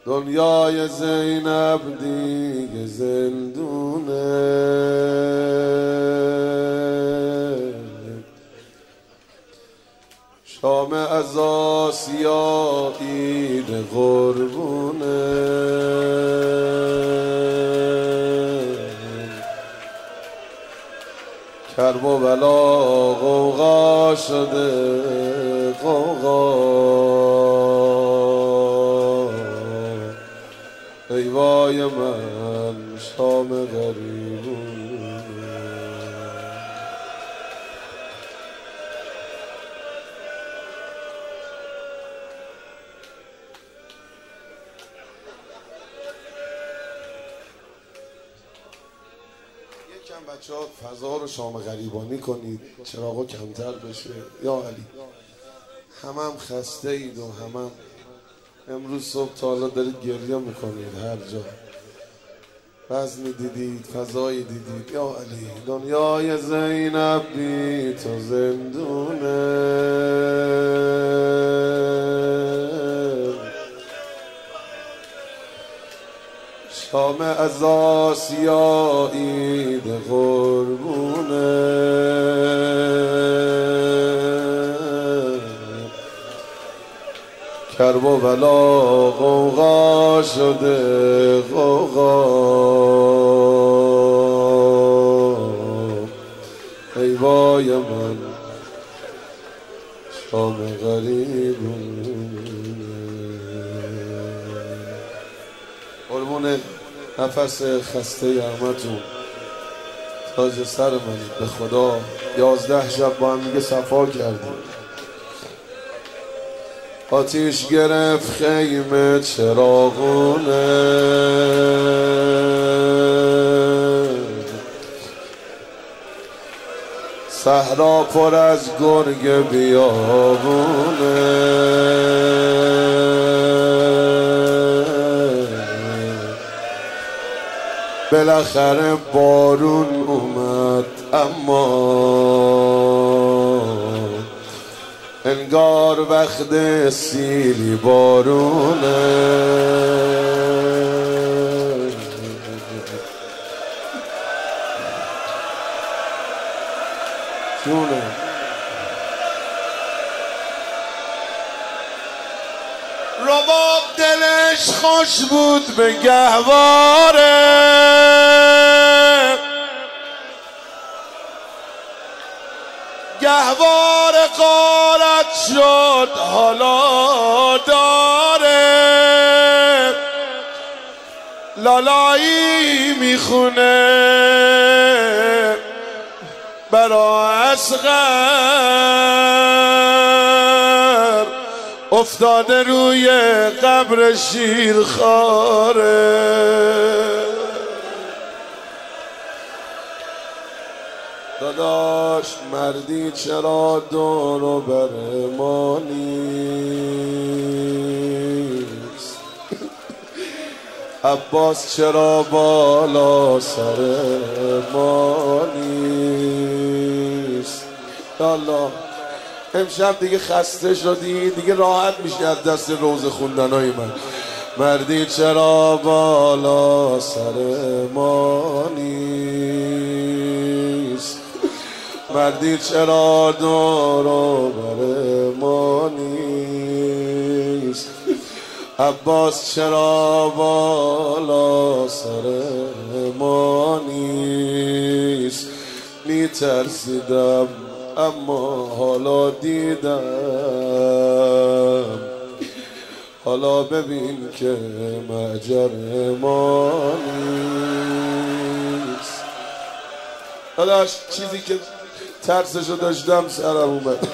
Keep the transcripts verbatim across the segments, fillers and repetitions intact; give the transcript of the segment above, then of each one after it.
دنیای زینب دیگه زندونه، شام از آسیا عید قربونه، کرب و بلا غوغا شده غوغا، ای وای من شام غریبونه. یکم بچه ها فضا رو شام غریبانی کنید، چراغا کمتر بشه. یا علی همم هم خسته اید و همم هم امروز صبح تا حالا دارید گریه میکنید، هر جا وزنی دیدید، فضایی دیدید. یا علی دنیای زینب بی تو زندونه، شام از آسیا عید قربونه، کرب و بلا غوغا شده غوغا، ای وای من شام غریبونه. قربون نفس خسته همتون، تاج سر منید. به خدا یازده شب با هم دیگه صفا کردیم، آتیش گرفت خیمه چراغونه، صحرا پر از گرگ بیابونه، بالاخره بارون اومد اما انگار وقت سیلی بارونه، جونه رباب دلش خوش بود به گهواره، گهواره غارت شد حالا داره، لالایی میخونه برا اصغر، افتاده روی قبر شیرخواره. داداش مردی چرا دور و بر ما نیست، عباس چرا بالا سر ما نیست. یالله امشب دیگه خسته شدی، دیگه راحت میشی از دست روز خوندنای من. مردی چرا بالا سر ما نیست، مردی چرا دور و بر ما نیست، عباس چرا بالا سر ما نیست. میترسیدم اما حالا دیدم، حالا ببین که مهجر ما نیست. داداش چیزی که ترسشو داشتم سرم اومد.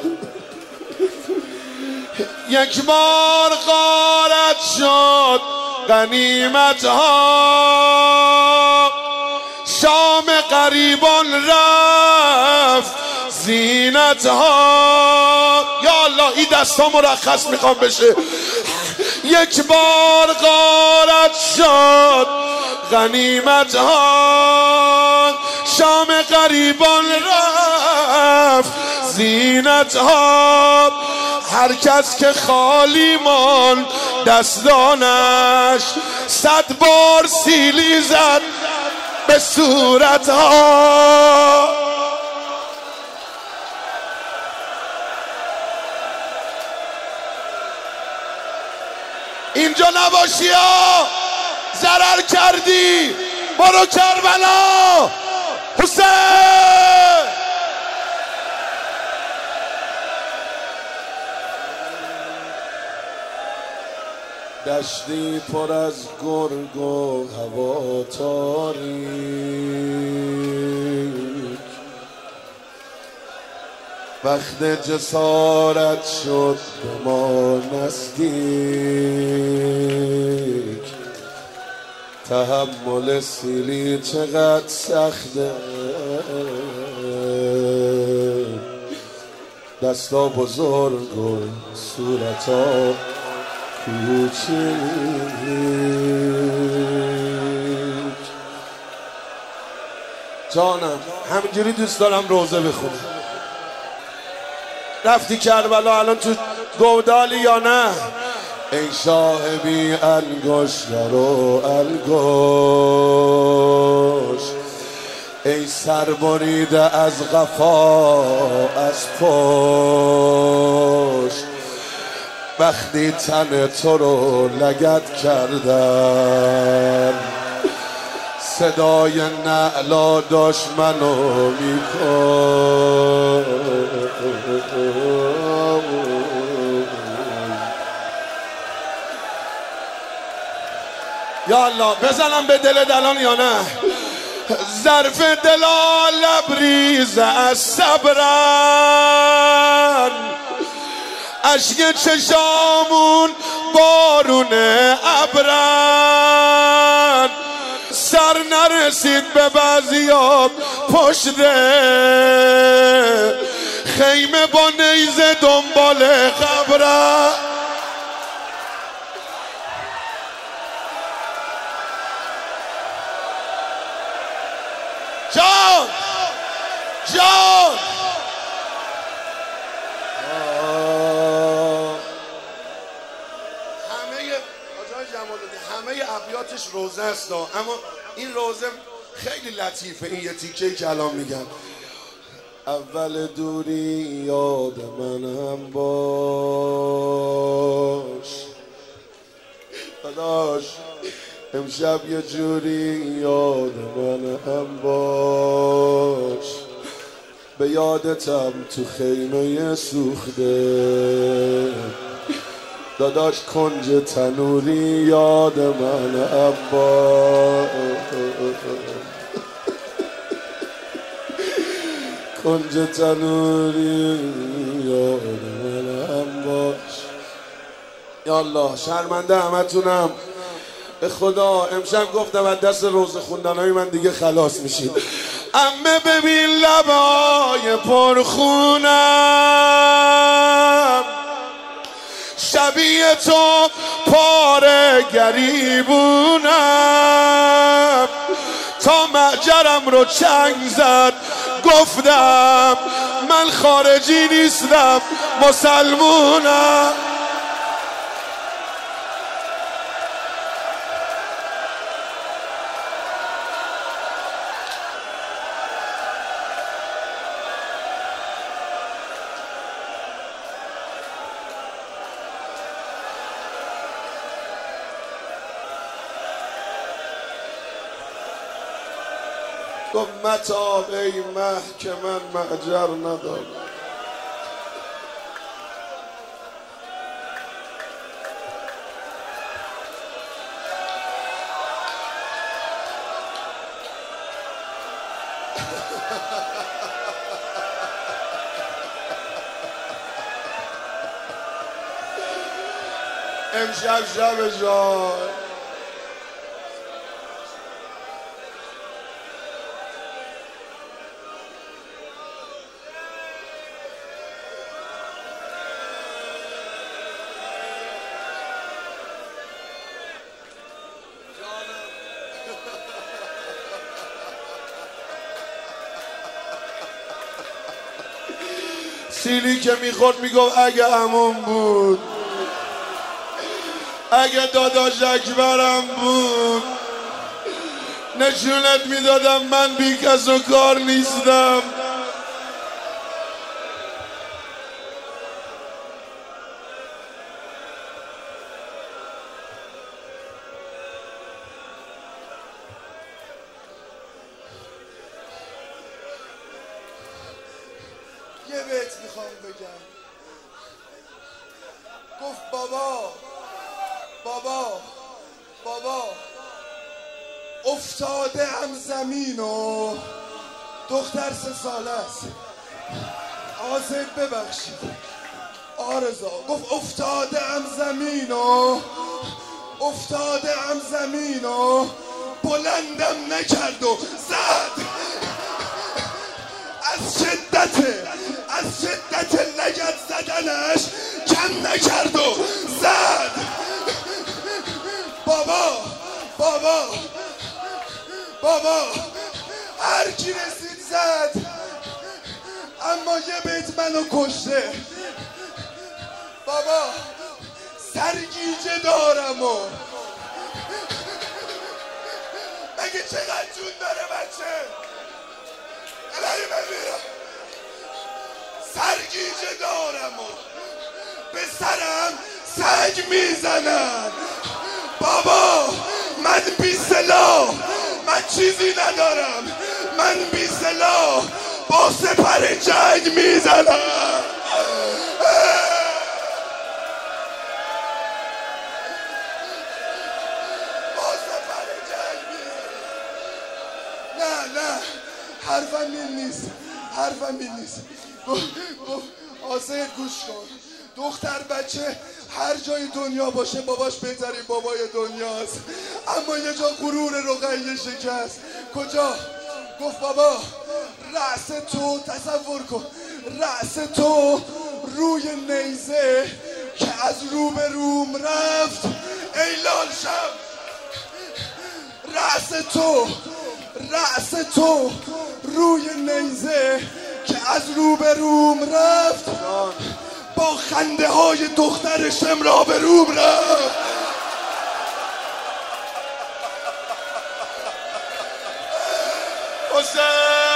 یک بار غارت شد غنیمت ها، شام غریبان رفت زینت ها. یا الله این دستا مرخص میخوام بشه. یک بار غارت شد غنیمت ها، شام غریبان رفت زینت ها. هر کس که خالی مان دستانش صد بار سیلی زد به صورتها. اینجا نباشی ها، ضرر کردی، برو کربلا. حسین دشتی پر از گرگ و هوا تاریک، وقت جسارت شد به ما نزدیک. تحمل سیلی چقدر سخته، دستا بزرگ و صورتا کوچیک. جانم همینجوری دوست دارم روزه بخونم. رفتی کربلا الان تو گودالی یا نه؟ ای شاه بی انگشتر و انگشت، ای سر بریده از قفا از پشت، وقتی تن تو رو لگد کردم صدای نعلا داشت منو میکن. یا الله بزنم به دل دلان یا نه؟ ظرف دلا لبریز از صبرن، اشک چشامون بارون ابرن، سر نرسید به بعضیاب پشت خیمه با نیزه دنبال قبرن. جان جان همه آجای جمالدین همه ابیاتش روزه است، اما این روزه خیلی لطیفه. این یه تیکه‌ای که الان میگم، اول دوری یاد منم باش داداش، امشب یه جوری یاد من هم باش، به یادتم تو خیمه سوخته داداش، کنج تنوری یاد من هم باش، کنج تنوری یاد من هم باش. یا الله شرمنده همتونم به خدا. امشب گفتم از دست روزه خوندنهای من دیگه خلاص میشید. امه ببین لبای پرخونم، شبیه تو پاره گریبونم، تا معجرم رو چنگ زد گفتم من خارجی نیستم مسلمونم. گفت متاب ای مه که من معجر ندارم. امشب شب جان سیلی که میخورد میگفت اگه همون بود، اگه داداش اکبرم بود نشونت میدادم من بی کس و کار نیستم. یه بیت میخوام بگم. گفت بابا بابا بابا افتاده ام زمین و دختر سه ساله است. آزید ببخشید آرزا. گفت افتاده ام زمین و افتاده ام زمین و بلندم نکرد و زد. از شدت از شدت لگد زدنش کم نکرد و زد. بابا بابا بابا هر کی رسید زد، اما یه بیت منو کشته. بابا سرگیجه دارم و مگه چقدر جون داره بچه؟ الهی بمیرم. سرگیجه دارم و به سرم سنگ میزنن. بابا من بی سلاح، من چیزی ندارم، من بی سلاح با سپر جنگ میزنم. با سپر جنگ میزنم. نه نه حرفم این نیست، حرفم این نیست. آسه گوش کن. دختر بچه هر جای دنیا باشه باباش بهترین بابای دنیاست، اما یه جا غرور رقیه شکست. کجا؟ گفت بابا رأس تو، تصور کن رأس تو روی نیزه که از رو به روم رفت ای لال شم. رأس تو رأس تو روی نیزه که از رو به روم رفت، با خنده های دخترشم را به روم رفت. حسین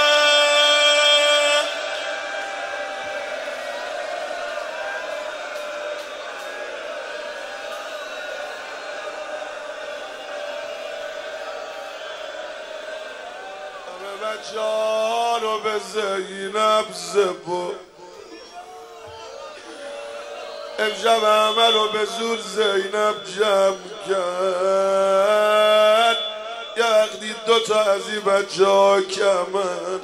همه بچه ها رو به زینب زبو، امشب همه رو به زور زینب جمع کرد. یه وقتی دوتا از این بچه ها کمن،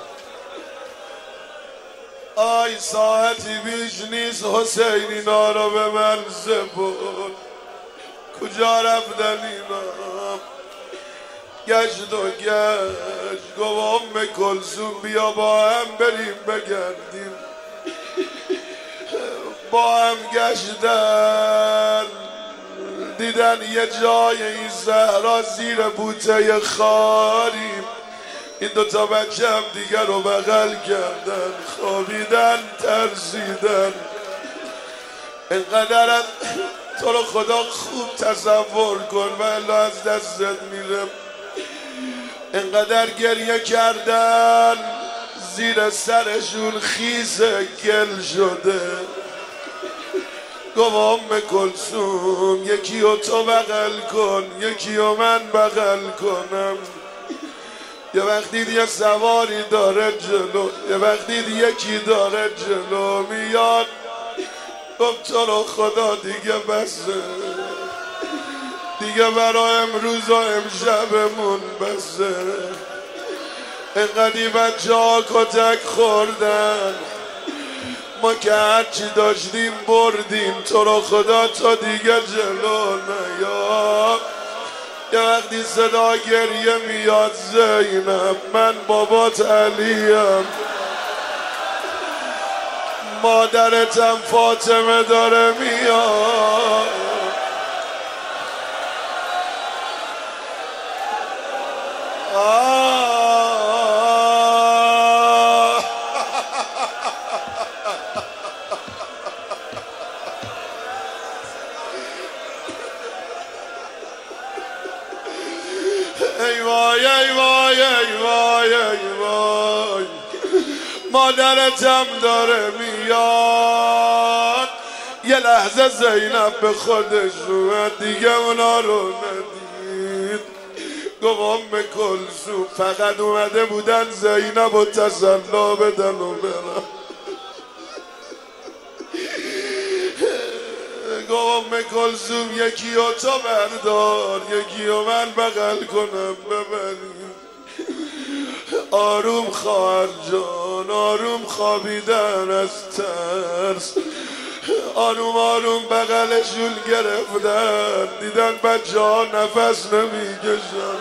آی ساعتی بیش نیست حسین اینا رو به من زبون. کجا رفتن اینا؟ گشت و گشت گفت ام کلثوم بیا با هم بریم بگردیم. با هم گشتن دیدن یه جای این زهرا زیر بوته خاریم. این دوتا بچه هم دیگر رو بغل کردن، خوابیدن ترسیدن. اینقدر از تو رو خدا خوب تصور کن و الا از دستت میرم. اینقدر گریه کردن زیر سرشون خیس گل شده. گفت ام کلثوم یکی رو تو بغل کن یکی رو من بغل کنم. یه وقتی یه سواری داره جلو، یه وقتی یکی داره جلو میاد. گفت تو رو خدا دیگه بسه، دیگه برای امروز و امشبمون بسه. اینقدی بچه ها کتک خوردن، ما که هرچی داشتیم بردیم. تو رو خدا تا دیگه جلو نیا. یه وقتی صدا گریه میاد زینب من بابات علیم، مادرتم فاطمه داره میاد. آه ای وای ای وای ای وای ای وای مادرتم داره میاد. یه لحظه زینب به خودش اومد دیگه اونا رو ندید. گفت ام کلثوم فقط اومده بودن زینب و تسلا بدن و برن. گفت ام کلثوم یکی و تو بردار یکی و من بغل کنم ببریم. آروم خواهر جان آروم خوابیدن از ترس. آروم آروم بغلشون گرفتن دیدن بچه ها نفس نمیکشن.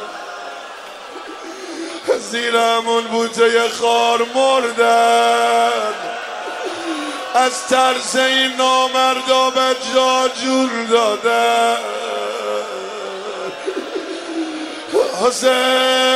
زیر همون بوته خار مردن. از ترس این نامردا بچه ها جون دادن. حسین